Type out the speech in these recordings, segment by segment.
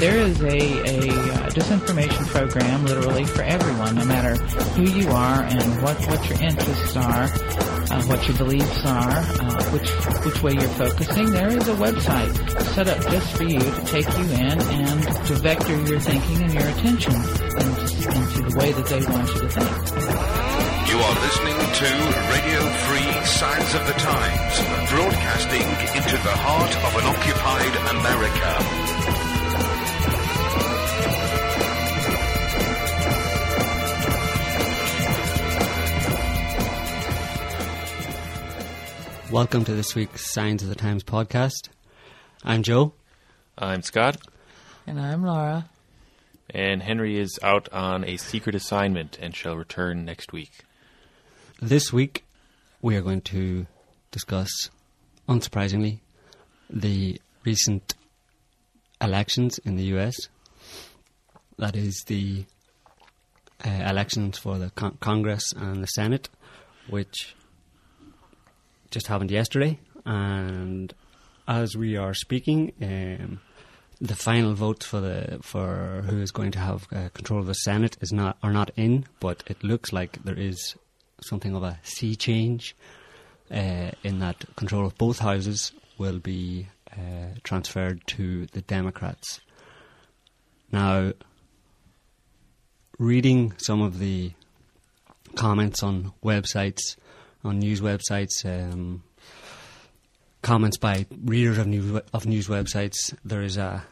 there is a disinformation program literally for everyone, no matter who you are and what your interests are, what your beliefs are, which way you're focusing. There is a website set up just for you to take you in and to vector your thinking and your attention into the way that they want you to think. You are listening to Radio Free Signs of the Times, broadcasting into the heart of an occupied America. Welcome to this week's Signs of the Times podcast. I'm Joe. I'm Scott. And I'm Laura. And Henry is out on a secret assignment and shall return next week. This week, we are going to discuss, unsurprisingly, the recent elections in the US. That is the elections for the Congress and the Senate, which just happened yesterday. And as we are speaking, the final votes for who is going to have control of the Senate are not in, but it looks like there is something of a sea change in that control of both houses will be transferred to the Democrats. Now, reading some of the comments on websites, on news websites, comments by readers of news websites, there is a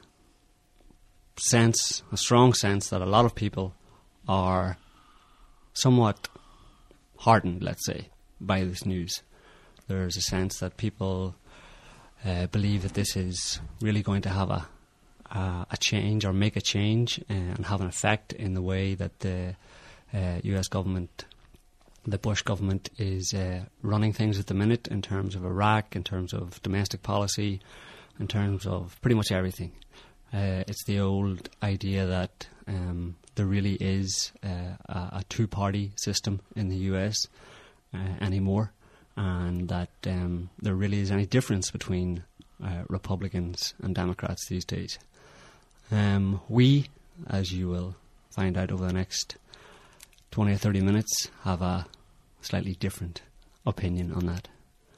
strong sense that a lot of people are somewhat hardened, let's say, by this news. There's a sense that people believe that this is really going to have a change or make a change and have an effect in the way that the US government, the Bush government, is running things at the minute in terms of Iraq, in terms of domestic policy, in terms of pretty much everything. It's the old idea that there really is a two-party system in the US anymore, and that there really is any difference between Republicans and Democrats these days. We, as you will find out over the next 20 or 30 minutes, have a slightly different opinion on that.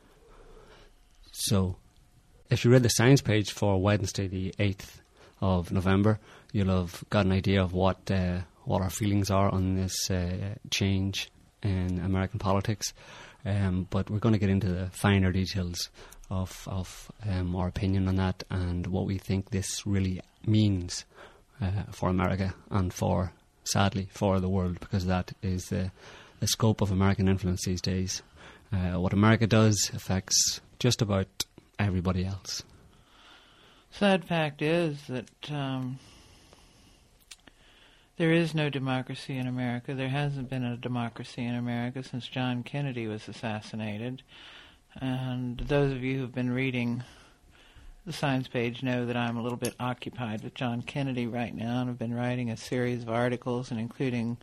So, if you read the science page for Wednesday the 8th of November, you'll have got an idea of what our feelings are on this change in American politics. But we're going to get into the finer details of our opinion on that and what we think this really means for America and sadly, for the world, because that is the scope of American influence these days. What America does affects just about everybody else. Sad fact is that there is no democracy in America. There hasn't been a democracy in America since John Kennedy was assassinated. And those of you who have been reading the science page know that I'm a little bit occupied with John Kennedy right now, and I've been writing a series of articles and including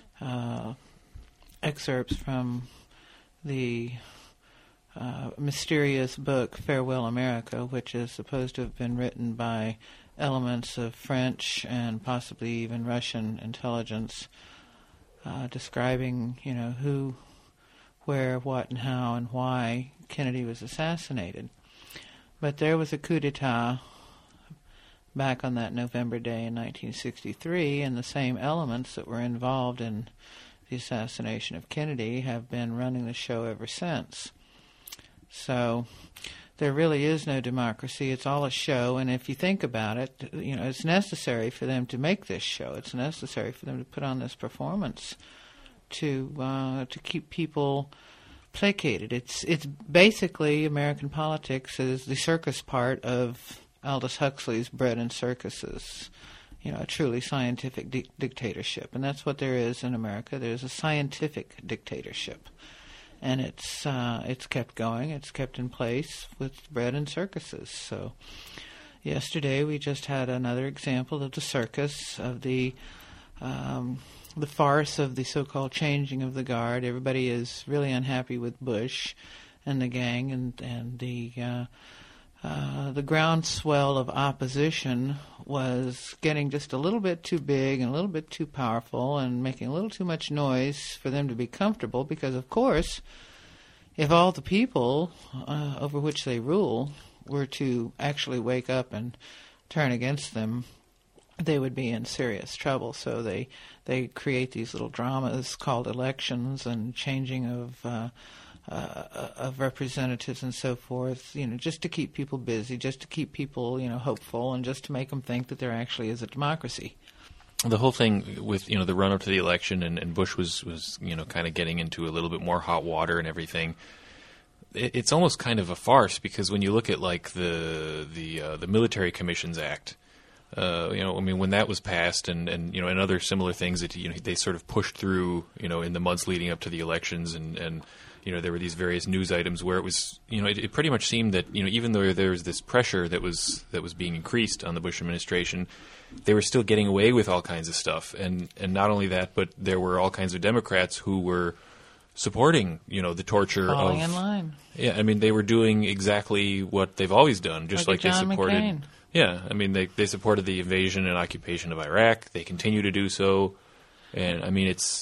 excerpts from the mysterious book Farewell America, which is supposed to have been written by elements of French and possibly even Russian intelligence, describing, who, where, what, and how, and why Kennedy was assassinated. But there was a coup d'etat back on that November day in 1963, and the same elements that were involved in the assassination of Kennedy have been running the show ever since. So there really is no democracy. It's all a show, and if you think about it, it's necessary for them to make this show. It's necessary for them to put on this performance to keep people placated. It's basically American politics is the circus part of Aldous Huxley's Bread and Circuses. A truly scientific dictatorship, and that's what there is in America. There's a scientific dictatorship. And it's kept going. It's kept in place with Bread and Circuses. So yesterday we just had another example of the circus, of the farce of the so-called changing of the guard. Everybody is really unhappy with Bush and the gang and the the groundswell of opposition was getting just a little bit too big and a little bit too powerful and making a little too much noise for them to be comfortable, because, of course, if all the people over which they rule were to actually wake up and turn against them, they would be in serious trouble. So they create these little dramas called elections and changing of representatives and so forth, just to keep people busy, just to keep people, hopeful, and just to make them think that there actually is a democracy. The whole thing with, the run-up to the election and Bush was kind of getting into a little bit more hot water and everything, it's almost kind of a farce, because when you look at, like, the Military Commissions Act, when that was passed and other similar things that, they sort of pushed through, in the months leading up to the elections, and there were these various news items where it was, it pretty much seemed that, even though there was this pressure that was being increased on the Bush administration, they were still getting away with all kinds of stuff. And not only that, but there were all kinds of Democrats who were supporting, the torture falling in line. Yeah, I mean, they were doing exactly what they've always done, just like they supported. McCain. Yeah, I mean, they supported the invasion and occupation of Iraq. They continue to do so, and I mean, it's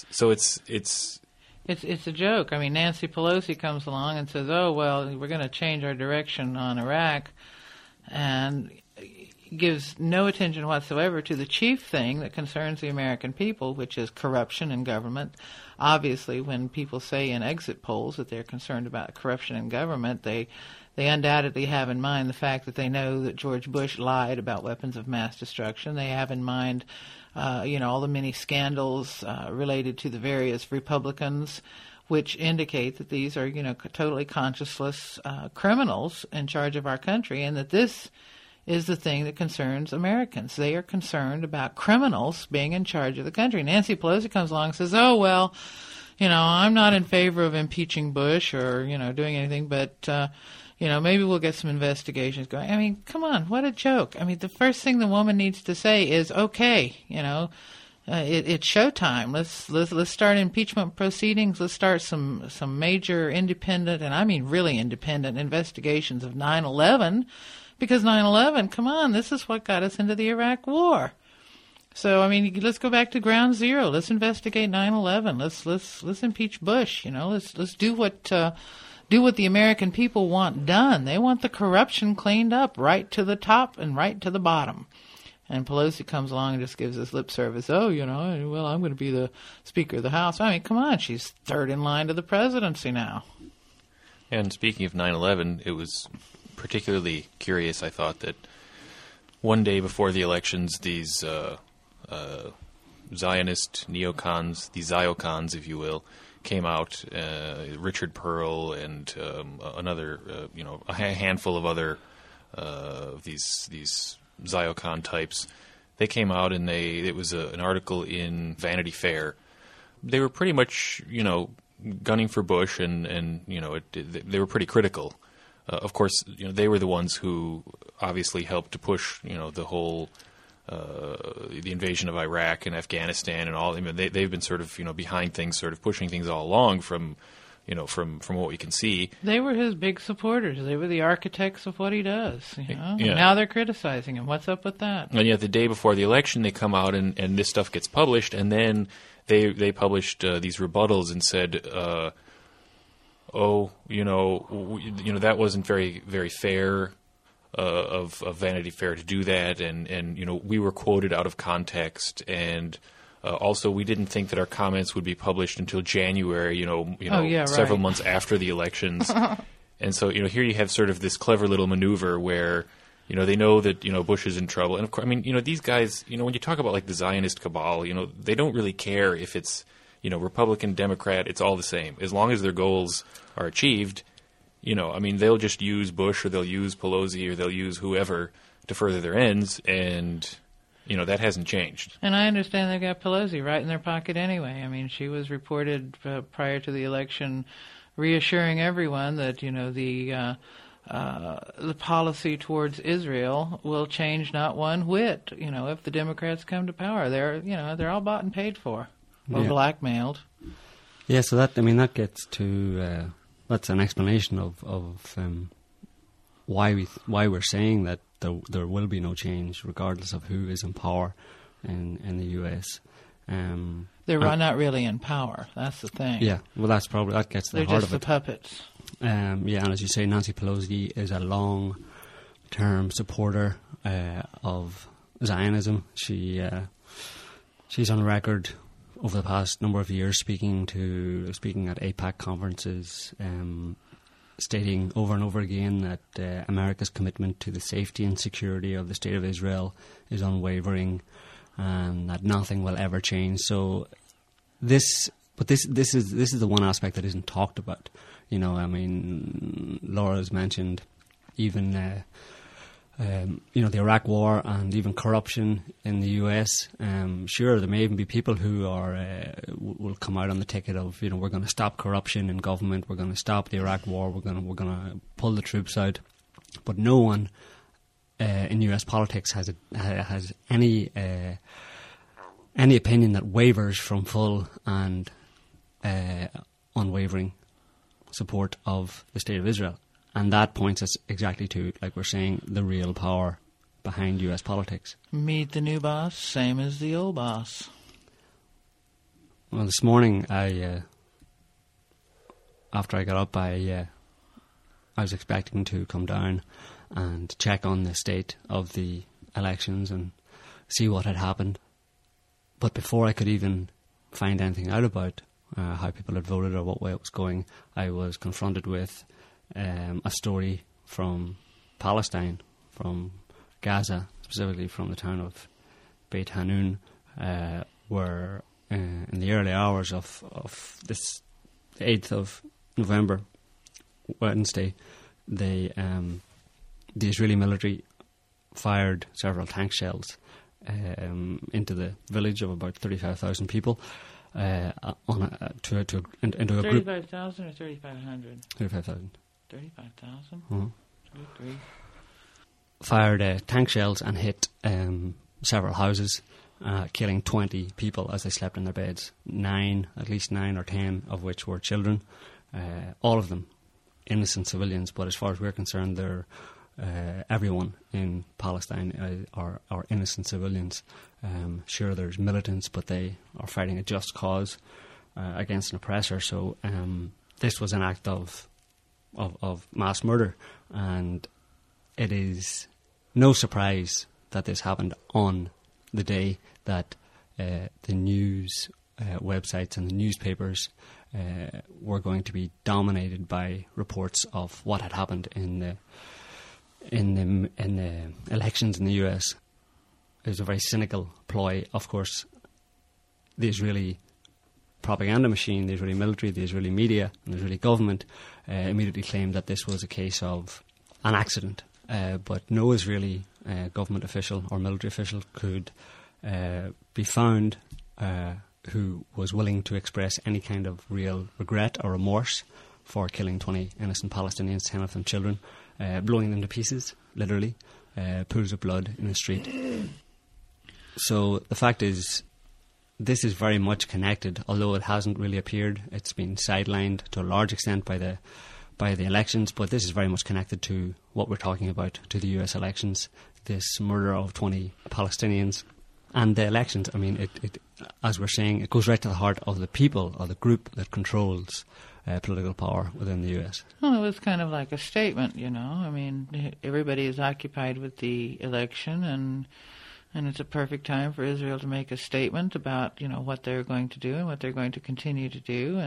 a joke. I mean, Nancy Pelosi comes along and says, "Oh well, we're going to change our direction on Iraq," and gives no attention whatsoever to the chief thing that concerns the American people, which is corruption in government. Obviously, when people say in exit polls that they're concerned about corruption in government, they undoubtedly have in mind the fact that they know that George Bush lied about weapons of mass destruction. They have in mind, all the many scandals related to the various Republicans, which indicate that these are, totally conscienceless criminals in charge of our country, and that this is the thing that concerns Americans. They are concerned about criminals being in charge of the country. Nancy Pelosi comes along and says, "Oh, well, I'm not in favor of impeaching Bush or, doing anything, but, maybe we'll get some investigations going." I mean, come on, what a joke. I mean, the first thing the woman needs to say is, okay, it's showtime. Let's start impeachment proceedings. Let's start some major independent, and I mean really independent, investigations of 9/11, because 9/11, come on, this is what got us into the Iraq War. So, I mean, let's go back to ground zero. Let's investigate 9/11. Let's impeach Bush. Let's do what the American people want done. They want the corruption cleaned up right to the top and right to the bottom. And Pelosi comes along and just gives us lip service. Oh, well, I'm going to be the Speaker of the House. I mean, come on, she's third in line to the presidency now. And speaking of 9/11, it was particularly curious, I thought, that one day before the elections, these Zionist neocons, the Ziocons, if you will, came out. Richard Pearl and another, a handful of other these Ziocon types. They came out and it was an article in Vanity Fair. They were pretty much, gunning for Bush, and they were pretty critical. Of course, they were the ones who obviously helped to push, the whole the invasion of Iraq and Afghanistan and all. I mean, they've been sort of, behind things, sort of pushing things all along from what we can see. They were his big supporters. They were the architects of what he does. Yeah. And now they're criticizing him. What's up with that? And yet, the day before the election, they come out and this stuff gets published, and then they published these rebuttals and said, that wasn't very, very fair of Vanity Fair to do that, and we were quoted out of context, and also we didn't think that our comments would be published until January, several months after the elections. And so, here you have sort of this clever little maneuver where, they know that, Bush is in trouble. And of course, I mean, these guys, when you talk about like the Zionist cabal, they don't really care if it's, Republican, Democrat, it's all the same. As long as their goals are achieved, they'll just use Bush or they'll use Pelosi or they'll use whoever to further their ends, and, that hasn't changed. And I understand they've got Pelosi right in their pocket anyway. I mean, she was reported prior to the election reassuring everyone that, the policy towards Israel will change not one whit, if the Democrats come to power. They're all bought and paid for. Or blackmailed. Yeah, so that gets to that's an explanation of why we're saying that there will be no change regardless of who is in power in the US. They're not really in power. That's the thing. Yeah, well, that gets to the heart of it. They're just the puppets. And as you say, Nancy Pelosi is a long-term supporter of Zionism. She's on record over the past number of years speaking at AIPAC conferences, stating over and over again that America's commitment to the safety and security of the State of Israel is unwavering, and that nothing will ever change. So this is the one aspect that isn't talked about. Laura's mentioned even the Iraq War and even corruption in the US. Sure, there may even be people who will come out on the ticket of we're going to stop corruption in government, we're going to stop the Iraq War, we're going to pull the troops out. But no one in US politics has any opinion that wavers from full and unwavering support of the State of Israel. And that points us exactly to, like we're saying, the real power behind US politics. Meet the new boss, same as the old boss. Well, this morning, after I got up, I was expecting to come down and check on the state of the elections and see what had happened. But before I could even find anything out about how people had voted or what way it was going, I was confronted with a story from Palestine, from Gaza, specifically from the town of Beit Hanun, where in the early hours of this 8th of November, Wednesday, the Israeli military fired several tank shells into the village of about 35,000 people. Into a group. 35,000 or 3,500? 35,000. 35,000? Mm-hmm. Fired tank shells and hit several houses, killing 20 people as they slept in their beds. At least 9 or 10 of which were children. All of them innocent civilians, but as far as we're concerned, they're everyone in Palestine are innocent civilians. Sure, there's militants, but they are fighting a just cause against an oppressor. So this was an act of mass murder, and it is no surprise that this happened on the day that the news websites and the newspapers were going to be dominated by reports of what had happened in the elections in the US. It was a very cynical ploy. Of course, the Israeli propaganda machine, the Israeli military, the Israeli media, and the Israeli government immediately claimed that this was a case of an accident. But no Israeli government official or military official could be found who was willing to express any kind of real regret or remorse for killing 20 innocent Palestinians, 10 of them children, blowing them to pieces, literally, pools of blood in the street. So the fact is, this is very much connected, although it hasn't really appeared. It's been sidelined to a large extent by the elections, but this is very much connected to what we're talking about, to the US elections, this murder of 20 Palestinians. And the elections, I mean, it as we're saying, it goes right to the heart of the people, or the group that controls political power within the US. Well, it was kind of like a statement, I mean, everybody is occupied with the election, and it's a perfect time for Israel to make a statement about, what they're going to do and what they're going to continue to do,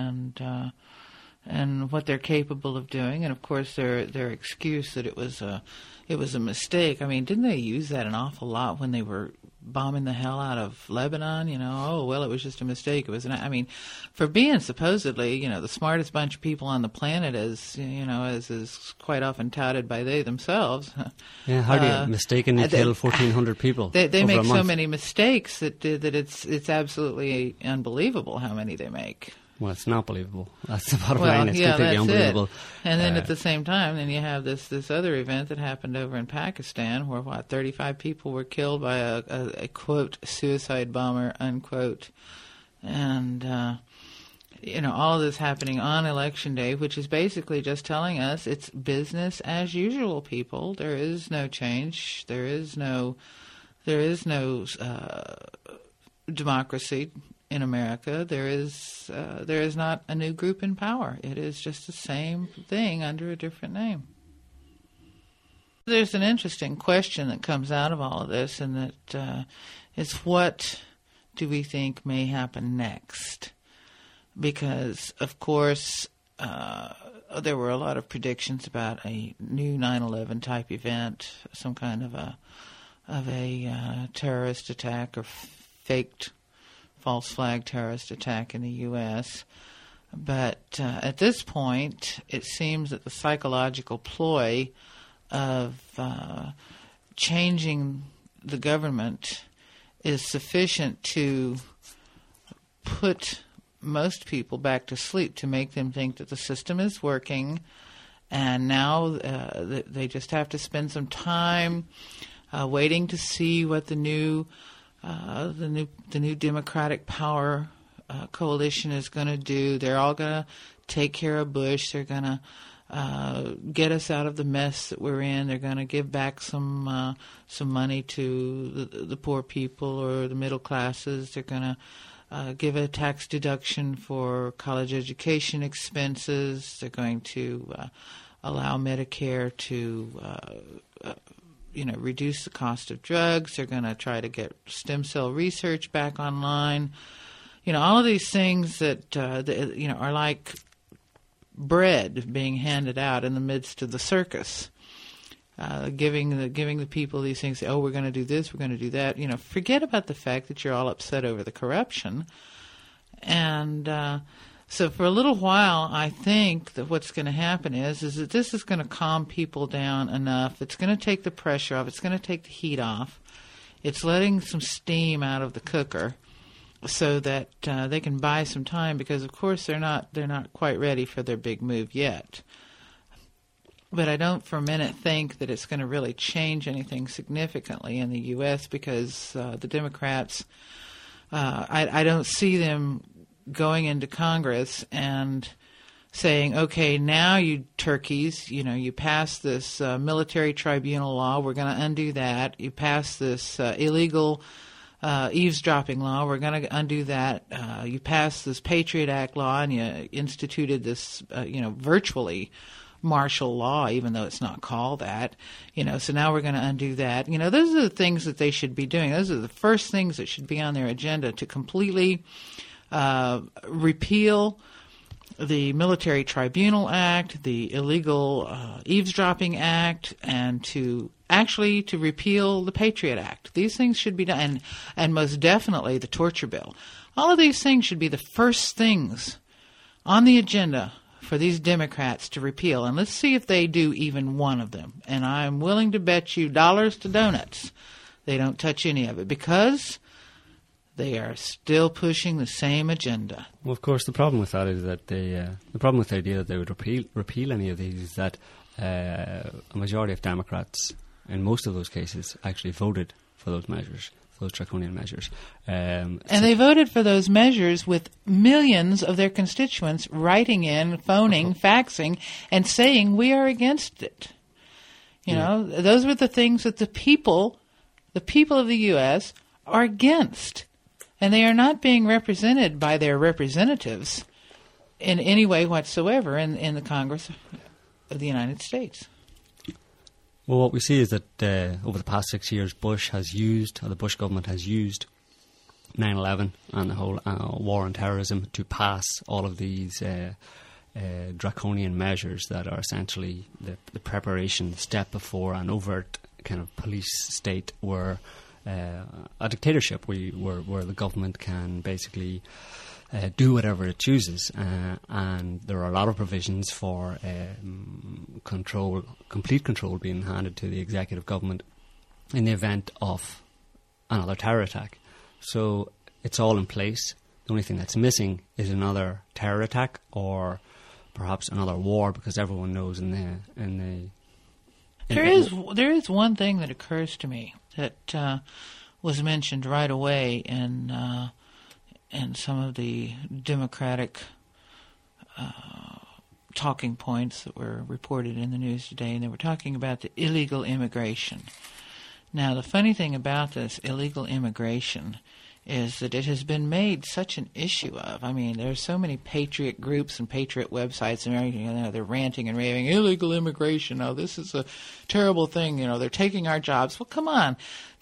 and what they're capable of doing. And of course, their excuse that it was a mistake. I mean, didn't they use that an awful lot when they were bombing the hell out of Lebanon? It was just a mistake. It was for being supposedly, the smartest bunch of people on the planet, as is quite often touted by they themselves. Yeah, how do you mistakenly kill 1,400 people? They make so many mistakes that it's absolutely unbelievable how many they make. Well, it's not believable. That's the bottom line. It's completely unbelievable. And then at the same time, then you have this other event that happened over in Pakistan where, 35 people were killed by a quote, suicide bomber, unquote. And all of this happening on Election Day, which is basically just telling us it's business as usual, people. There is no change. There is no democracy in America. There is not a new group in power. It is just the same thing under a different name. There's an interesting question that comes out of all of this, and that is, what do we think may happen next? Because, of course, there were a lot of predictions about a new 9/11 type event, some kind of a terrorist attack or faked false flag terrorist attack in the U.S. But at this point, it seems that the psychological ploy of changing the government is sufficient to put most people back to sleep, to make them think that the system is working, and now they just have to spend some time waiting to see what the new Democratic power coalition is going to do. They're all going to take care of Bush. They're going to get us out of the mess that we're in. They're going to give back some money to the poor people or the middle classes. They're going to give a tax deduction for college education expenses. They're going to allow Medicare to reduce the cost of drugs. They're going to try to get stem cell research back online. All of these things that are like bread being handed out in the midst of the circus, giving the people these things. Oh, we're going to do this, we're going to do that. Forget about the fact that you're all upset over the corruption. And so for a little while, I think that what's going to happen is that this is going to calm people down enough. It's going to take the pressure off. It's going to take the heat off. It's letting some steam out of the cooker, so that they can buy some time, because of course they're not quite ready for their big move yet. But I don't for a minute think that it's going to really change anything significantly in the U.S., because the Democrats, I don't see them going into Congress and saying, okay, now you turkeys, you passed this military tribunal law, we're going to undo that. You passed this illegal eavesdropping law, we're going to undo that. You passed this Patriot Act law, and you instituted this, virtually martial law, even though it's not called that. So now we're going to undo that. Those are the things that they should be doing. Those are the first things that should be on their agenda, to completely repeal the Military Tribunal Act, the Illegal Eavesdropping Act, and to repeal the Patriot Act. These things should be done, and most definitely the torture bill. All of these things should be the first things on the agenda for these Democrats to repeal. And let's see if they do even one of them. And I'm willing to bet you dollars to donuts they don't touch any of it, because they are still pushing the same agenda. Well, of course, the problem with that is that the problem with the idea that they would repeal any of these is that a majority of Democrats, in most of those cases, actually voted for those measures, those draconian measures. And they voted for those measures with millions of their constituents writing in, phoning, faxing, and saying, we are against it. Those were the things that the people of the U.S. are against. And they are not being represented by their representatives in any way whatsoever in the Congress of the United States. Well, what we see is that over the past 6 years, the Bush government has used 9/11 and the whole war on terrorism to pass all of these draconian measures that are essentially the preparation, the step before an overt kind of police state where a dictatorship where the government can basically do whatever it chooses, and there are a lot of provisions for complete control being handed to the executive government in the event of another terror attack. So it's all in place. The only thing that's missing is another terror attack, or perhaps another war, because everyone knows there is one thing that occurs to me that was mentioned right away in some of the Democratic talking points that were reported in the news today, and they were talking about the illegal immigration. Now, the funny thing about this illegal immigration is that it has been made such an issue of. I mean, there's so many patriot groups and patriot websites and everything, you know, they're ranting and raving, illegal immigration, oh, this is a terrible thing, you know, they're taking our jobs. Well, come on.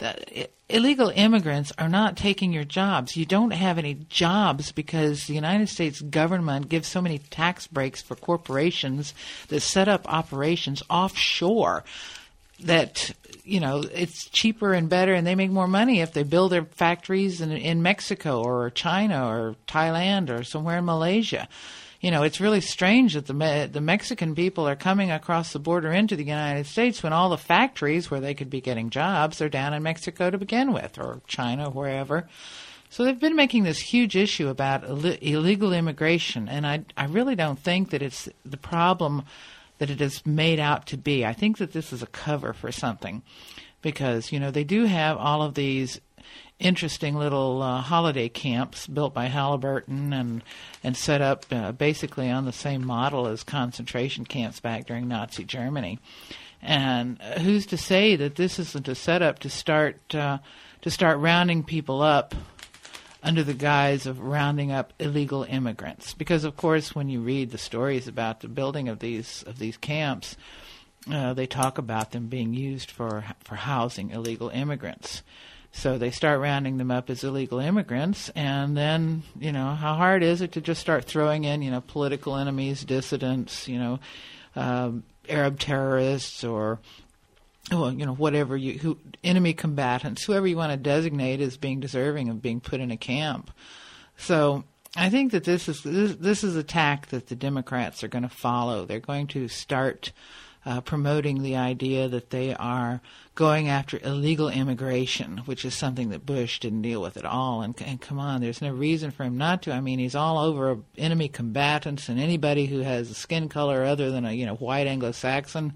Illegal immigrants are not taking your jobs. You don't have any jobs because the United States government gives so many tax breaks for corporations that set up operations offshore that, you know, it's cheaper and better, and they make more money if they build their factories in Mexico or China or Thailand or somewhere in Malaysia. You know, it's really strange that the Mexican people are coming across the border into the United States when all the factories where they could be getting jobs are down in Mexico to begin with, or China, wherever. So they've been making this huge issue about illegal immigration, and I really don't think that it's the problem that it is made out to be. I think that this is a cover for something because, you know, they do have all of these interesting little holiday camps built by Halliburton and set up basically on the same model as concentration camps back during Nazi Germany. And who's to say that this isn't a setup to start rounding people up under the guise of rounding up illegal immigrants? Because, of course, when you read the stories about the building of these camps, they talk about them being used for housing illegal immigrants. So they start rounding them up as illegal immigrants, and then, you know, how hard is it to just start throwing in, you know, political enemies, dissidents, you know, Arab terrorists, or, well, you know, whatever enemy combatants, whoever you want to designate as being deserving of being put in a camp. So I think that this is a tack that the Democrats are going to follow. They're going to start promoting the idea that they are going after illegal immigration, which is something that Bush didn't deal with at all. And come on, there's no reason for him not to. I mean, he's all over enemy combatants and anybody who has a skin color other than a, you know, white Anglo-Saxon.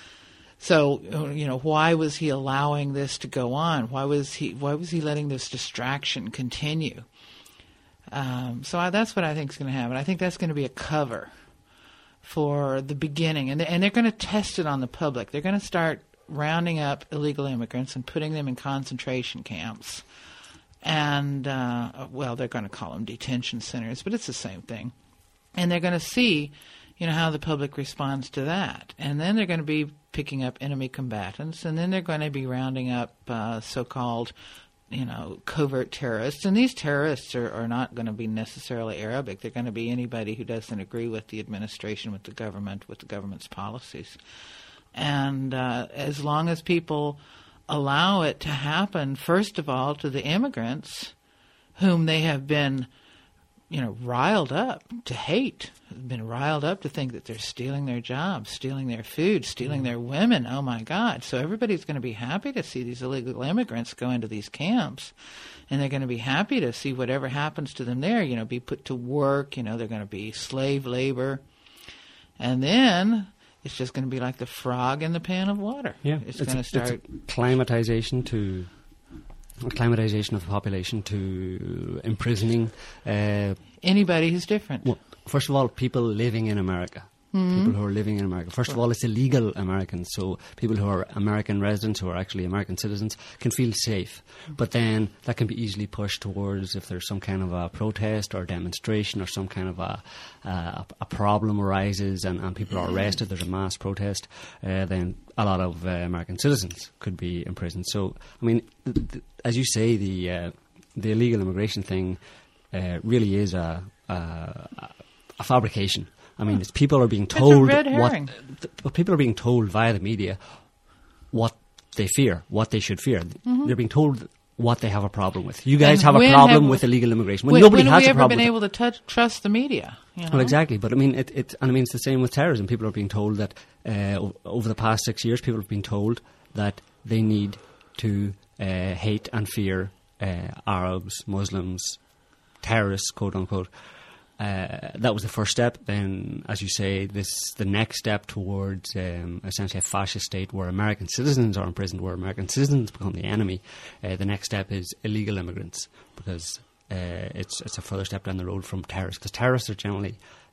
So, you know, why was he allowing this to go on? Why was he letting this distraction continue? So that's what I think is going to happen. I think that's going to be a cover for the beginning, and they're going to test it on the public. They're going to start rounding up illegal immigrants and putting them in concentration camps. And, well, they're going to call them detention centers, but it's the same thing. And they're going to see, you know, how the public responds to that. And then they're going to be picking up enemy combatants, and then they're going to be rounding up so-called, you know, covert terrorists. And these terrorists are not going to be necessarily Arabic. They're going to be anybody who doesn't agree with the administration, with the government's policies. And as long as people allow it to happen, first of all, to the immigrants, whom they have been, you know, riled up to hate, been riled up to think that they're stealing their jobs, stealing their food, stealing their women. Oh, my God. So everybody's going to be happy to see these illegal immigrants go into these camps, and they're going to be happy to see whatever happens to them there, you know, be put to work. You know, they're going to be slave labor. And then it's just going to be like the frog in the pan of water. Yeah, it's going to start it's climatization of the population to imprisoning anybody who's different. Well, first of all, people living in America. Mm-hmm. People who are living in America. First of all, it's illegal Americans, so people who are American residents, who are actually American citizens, can feel safe. But then that can be easily pushed towards, if there's some kind of a protest or demonstration or some kind of a problem arises and people are arrested, there's a mass protest, then a lot of American citizens could be imprisoned. So, I mean, as you say, the illegal immigration thing really is a fabrication. I mean, people are being told people are being told via the media what they fear, what they should fear. Mm-hmm. They're being told what they have a problem with. You guys have a problem with illegal immigration. When nobody has a problem. When have we ever been able to trust the media? You know? Well, exactly. But I mean, it's the same with terrorism. People are being told that over the past 6 years, people have been told that they need to hate and fear Arabs, Muslims, terrorists, quote unquote. That was the first step. Then, as you say, the next step towards essentially a fascist state where American citizens are imprisoned, where American citizens become the enemy. The next step is illegal immigrants, because it's a further step down the road from terrorists, because terrorists are generally,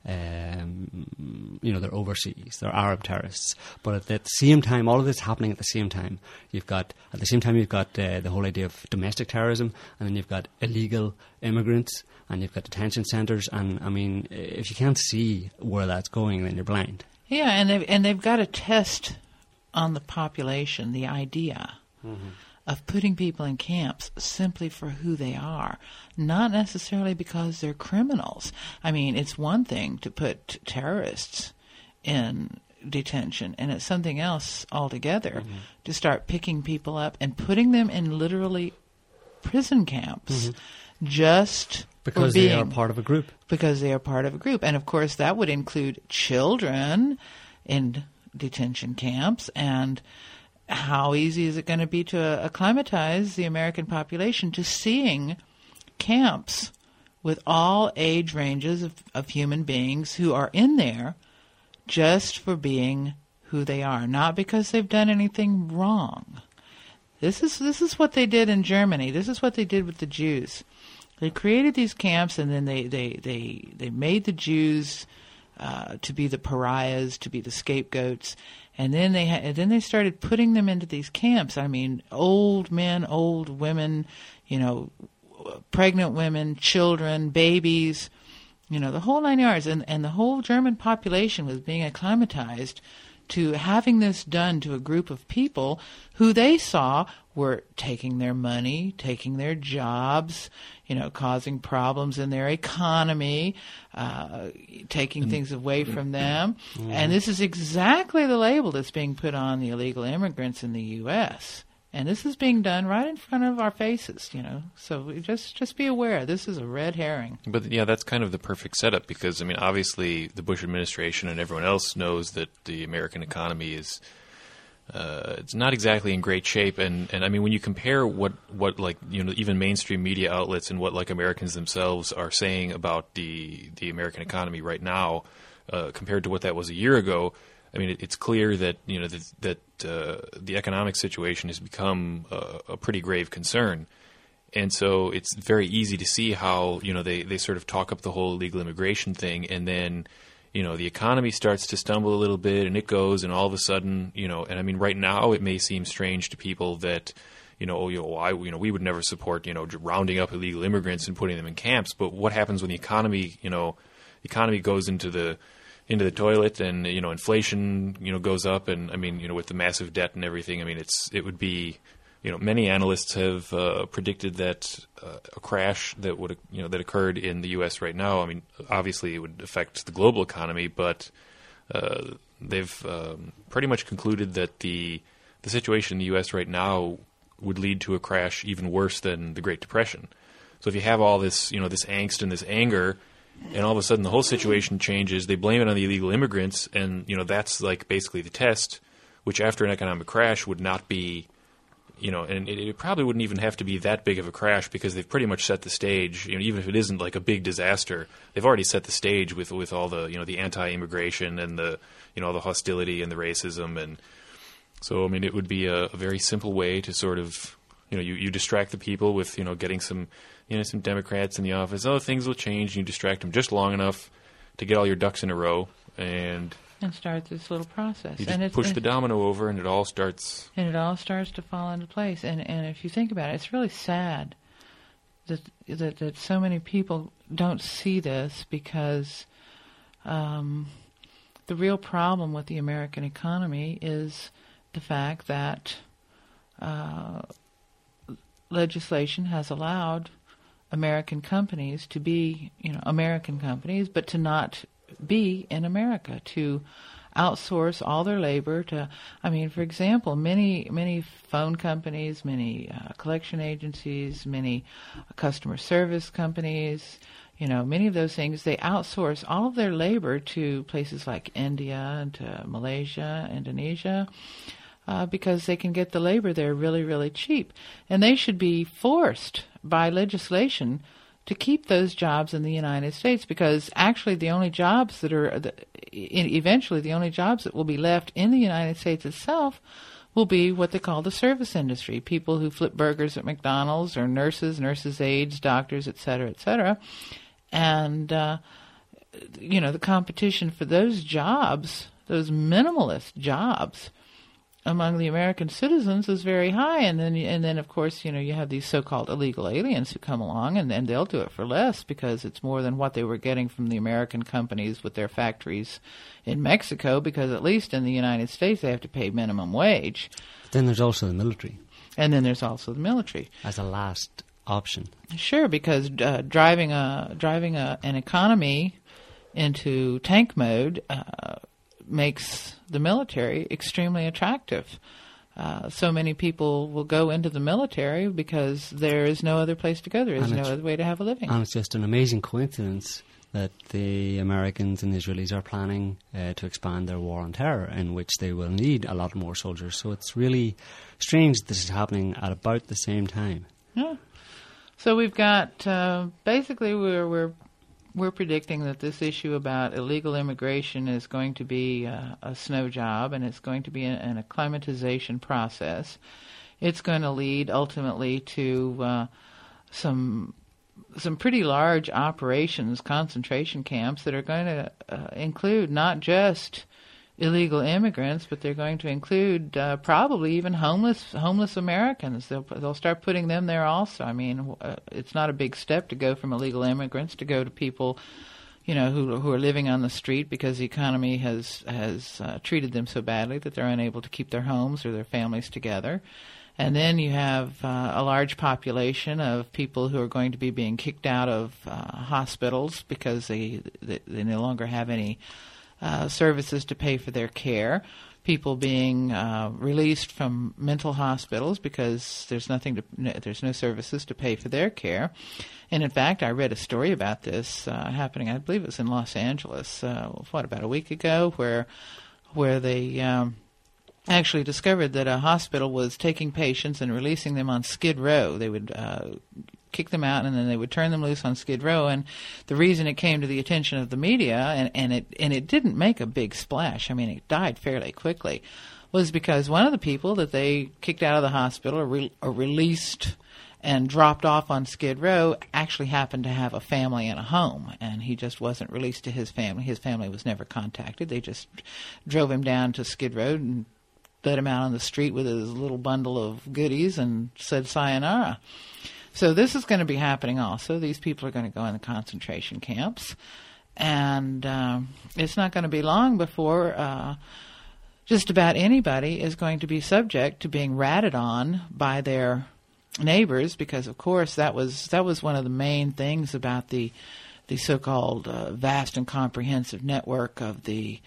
they're overseas, they're Arab terrorists. But at the same time, all of this happening at the same time. You've got the whole idea of domestic terrorism, and then you've got illegal immigrants, and you've got detention centres. And I mean, if you can't see where that's going, then you're blind. Yeah, and they've got a test on the population, the idea of putting people in camps simply for who they are, not necessarily because they're criminals. I mean, it's one thing to put terrorists in detention, and it's something else altogether to start picking people up and putting them in literally prison camps just because they are part of a group. Because they are part of a group. And, of course, that would include children in detention camps. And how easy is it going to be to acclimatize the American population to seeing camps with all age ranges of human beings who are in there just for being who they are, not because they've done anything wrong. This is what they did in Germany. This is what they did with the Jews. They created these camps, and then they made the Jews to be the pariahs, to be the scapegoats, and then they started putting them into these camps. I mean, old men, old women, pregnant women, children, babies, the whole 9 yards, and the whole German population was being acclimatized to having this done to a group of people who they saw were taking their money, taking their jobs, causing problems in their economy, taking things away from them. And this is exactly the label that's being put on the illegal immigrants in the U.S. And this is being done right in front of our faces, So just be aware, this is a red herring. But, yeah, that's kind of the perfect setup because, I mean, obviously the Bush administration and everyone else knows that the American economy is it's not exactly in great shape. And I mean, when you compare what like, even mainstream media outlets and what, like, Americans themselves are saying about the American economy right now compared to what that was a year ago, I mean, it's clear that the economic situation has become a pretty grave concern, and so it's very easy to see how they sort of talk up the whole illegal immigration thing, and then the economy starts to stumble a little bit, and it goes, and all of a sudden and I mean, right now it may seem strange to people that we would never support rounding up illegal immigrants and putting them in camps, but what happens when the economy goes into the toilet, and inflation goes up, and I mean with the massive debt and everything, I mean it would be many analysts have predicted that a crash that would that occurred in the U.S. right now. I mean, obviously it would affect the global economy, but they've pretty much concluded that the situation in the U.S. right now would lead to a crash even worse than the Great Depression. So if you have all this this angst and this anger, and all of a sudden the whole situation changes, they blame it on the illegal immigrants, and that's like basically the test, which after an economic crash would not be, and it probably wouldn't even have to be that big of a crash because they've pretty much set the stage. Even if it isn't like a big disaster, they've already set the stage with all the the anti-immigration and the the hostility and the racism, and so I mean it would be a very simple way to sort of you distract the people with getting some some Democrats in the office. Oh, things will change. And you distract them just long enough to get all your ducks in a row and start this little process. You just push the domino over, and it all starts. And it all starts to fall into place. And if you think about it, it's really sad that so many people don't see this because the real problem with the American economy is the fact that legislation has allowed American companies to be, American companies, but to not be in America, to outsource all their labor to, I mean, for example, many phone companies, many collection agencies, many customer service companies, many of those things, they outsource all of their labor to places like India and to Malaysia, Indonesia, because they can get the labor there really, really cheap. And they should be forced by legislation to keep those jobs in the United States, because actually the only jobs that are, eventually the only jobs that will be left in the United States itself will be what they call the service industry, people who flip burgers at McDonald's, or nurses' aides, doctors, et cetera, and the competition for those jobs, those minimalist jobs, among the American citizens is very high, and then of course you have these so-called illegal aliens who come along, and they'll do it for less because it's more than what they were getting from the American companies with their factories in Mexico, because at least in the United States they have to pay minimum wage. But then there's also the military. And then there's also the military as a last option. Sure, because driving an economy into tank mode makes the military extremely attractive. So many people will go into the military because there is no other place to go. There is no other way to have a living. And it's just an amazing coincidence that the Americans and Israelis are planning to expand their war on terror, in which they will need a lot more soldiers. So it's really strange this is happening at about the same time. Yeah. So we've got basically we're predicting that this issue about illegal immigration is going to be a snow job, and it's going to be an acclimatization process. It's going to lead ultimately to some pretty large operations, concentration camps that are going to include not just illegal immigrants, but they're going to include probably even homeless Americans. They'll start putting them there also. I mean, it's not a big step to go from illegal immigrants to go to people, who are living on the street because the economy has treated them so badly that they're unable to keep their homes or their families together. And then you have a large population of people who are going to be being kicked out of hospitals because they no longer have any services to pay for their care. People being released from mental hospitals because there's no services to pay for their care. And in fact, I read a story about this happening. I believe it was in Los Angeles. About a week ago, where they actually discovered that a hospital was taking patients and releasing them on Skid Row. They would kick them out, and then they would turn them loose on Skid Row. And the reason it came to the attention of the media, and it didn't make a big splash, I mean, it died fairly quickly, was because one of the people that they kicked out of the hospital or released and dropped off on Skid Row actually happened to have a family and a home, and he just wasn't released to his family. His family was never contacted. They just drove him down to Skid Row and let him out on the street with his little bundle of goodies and said sayonara. So this is going to be happening also. These people are going to go in the concentration camps. And it's not going to be long before just about anybody is going to be subject to being ratted on by their neighbors, because, of course, that was one of the main things about the so-called vast and comprehensive network of the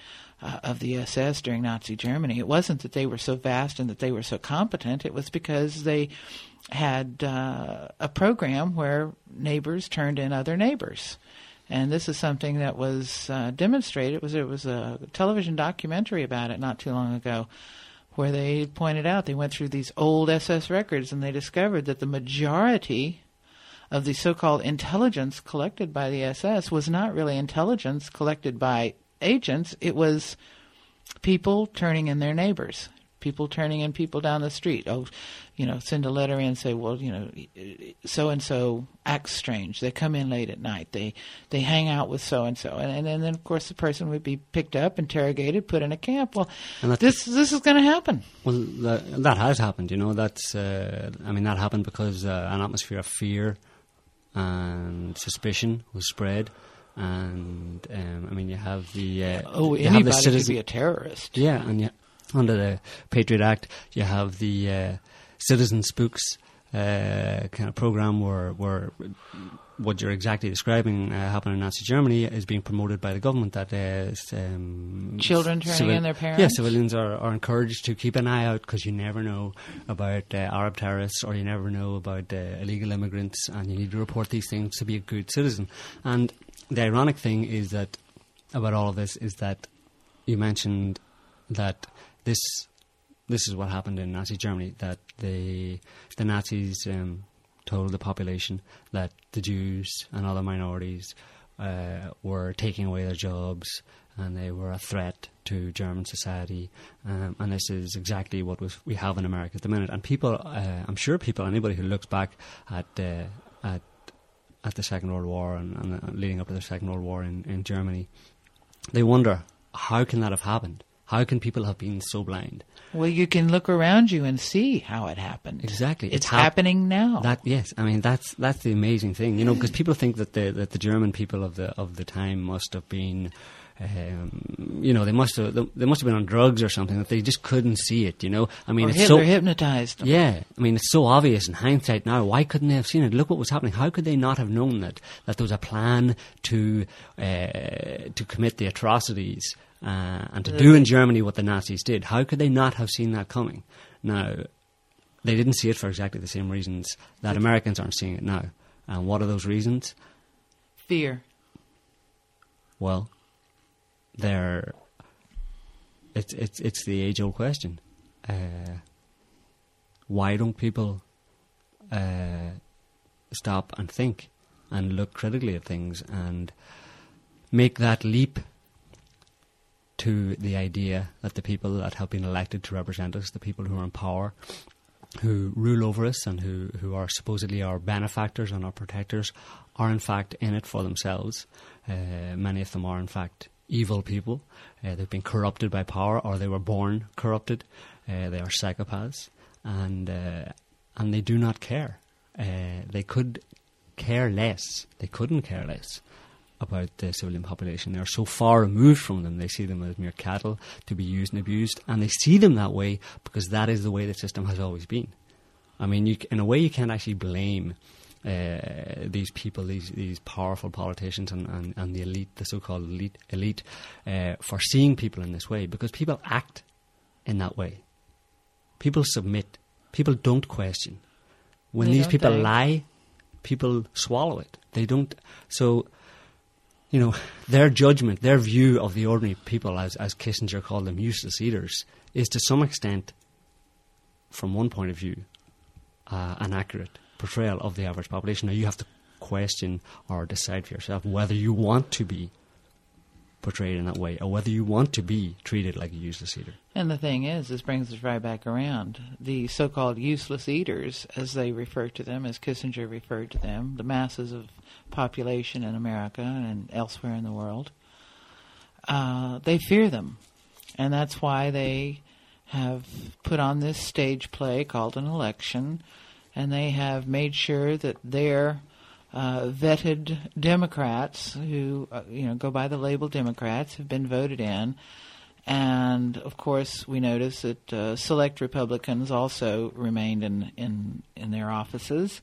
SS during Nazi Germany. It wasn't that they were so vast and that they were so competent. It was because they had a program where neighbors turned in other neighbors. And this is something that was demonstrated. It was a television documentary about it not too long ago, where they pointed out, they went through these old SS records and they discovered that the majority of the so-called intelligence collected by the SS was not really intelligence collected by agents. It was people turning in their neighbors, people turning in people down the street. Send a letter in and say, well, so-and-so acts strange. They come in late at night. They hang out with so-and-so. And then, of course, the person would be picked up, interrogated, put in a camp. Well, this is going to happen. Well, that has happened, That's, that happened because an atmosphere of fear and suspicion was spread. And, you have the... anybody could be a terrorist. Yeah, and under the Patriot Act, you have the Citizen Spooks kind of program where what you're exactly describing happened in Nazi Germany is being promoted by the government, that children turning in their parents. Yeah, civilians are encouraged to keep an eye out, because you never know about Arab terrorists, or you never know about illegal immigrants, and you need to report these things to be a good citizen. And the ironic thing is that about all of this is that you mentioned that this is what happened in Nazi Germany, that the Nazis told the population that the Jews and other minorities were taking away their jobs, and they were a threat to German society. And this is exactly what we have in America at the minute. And people, I'm sure people, anybody who looks back at the Second World War and leading up to the Second World War in Germany, they wonder, how can that have happened? How can people have been so blind? Well, you can look around you and see how it happened. Exactly, it's happening now. Yes, I mean that's the amazing thing, you know, because people think that the German people of the time must have been, you know, they must have been on drugs or something, that they just couldn't see it. You know, I mean, or it's Hitler hypnotized them. Yeah, I mean, it's so obvious in hindsight now. Why couldn't they have seen it? Look what was happening. How could they not have known that there was a plan to commit the atrocities? And to do in Germany what the Nazis did. How could they not have seen that coming? Now, they didn't see it for exactly the same reasons that Americans aren't seeing it now. And what are those reasons? Fear. Well, it's the age-old question. Why don't people stop and think and look critically at things and make that leap to the idea that the people that have been elected to represent us, the people who are in power, who rule over us and who are supposedly our benefactors and our protectors, are in fact in it for themselves. Many of them are in fact evil people. They've been corrupted by power, or they were born corrupted. They are psychopaths, and they do not care. They could care less. They couldn't care less about the civilian population. They are so far removed from them. They see them as mere cattle to be used and abused, and they see them that way because that is the way the system has always been. I mean, in a way, you can't actually blame these people, these powerful politicians and the elite, the so-called elite, for seeing people in this way, because people act in that way. People submit. People don't question. When these people lie, people swallow it. They don't. So, you know, their judgment, their view of the ordinary people, as Kissinger called them, useless eaters, is to some extent, from one point of view, an accurate portrayal of the average population. Now, you have to question or decide for yourself whether you want to be portrayed in that way, or whether you want to be treated like a useless eater. And the thing is, this brings us right back around. The so-called useless eaters, as they refer to them, as Kissinger referred to them, the masses of population in America and elsewhere in the world, they fear them. And that's why they have put on this stage play called an election, and they have made sure that their vetted Democrats who go by the label Democrats have been voted in. And of course we notice that select Republicans also remained in their offices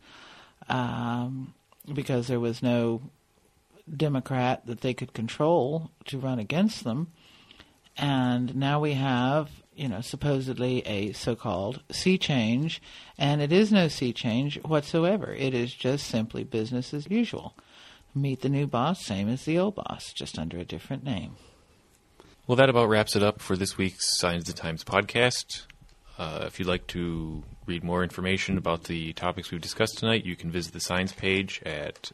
because there was no Democrat that they could control to run against them. And now we have, supposedly a so-called sea change, and it is no sea change whatsoever. It is just simply business as usual. Meet the new boss, same as the old boss, just under a different name. Well, that about wraps it up for this week's Signs of the Times podcast. If you'd like to read more information about the topics we've discussed tonight, you can visit the Signs page at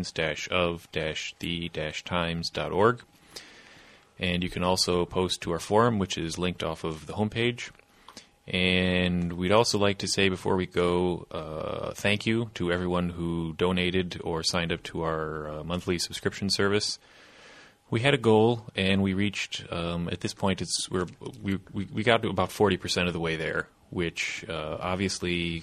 signs-of-the-times.org. And you can also post to our forum, which is linked off of the homepage. And we'd also like to say before we go, thank you to everyone who donated or signed up to our monthly subscription service. We had a goal, and we reached. At this point, we got to about 40% of the way there, which obviously.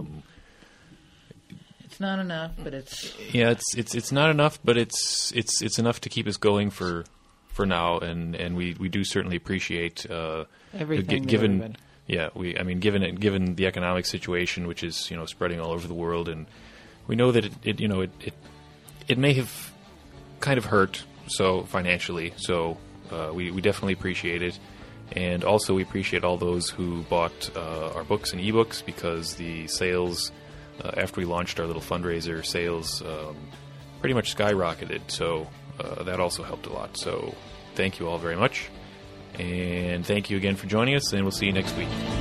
It's not enough, but it's. Yeah, it's not enough, but it's enough to keep us going for now, and we do certainly appreciate everything. Given the economic situation, which is spreading all over the world, and we know that it may have kind of hurt financially. So we definitely appreciate it, and also we appreciate all those who bought our books and ebooks, because the sales after we launched our little fundraiser, sales pretty much skyrocketed. So. That also helped a lot. So thank you all very much. And thank you again for joining us, and we'll see you next week.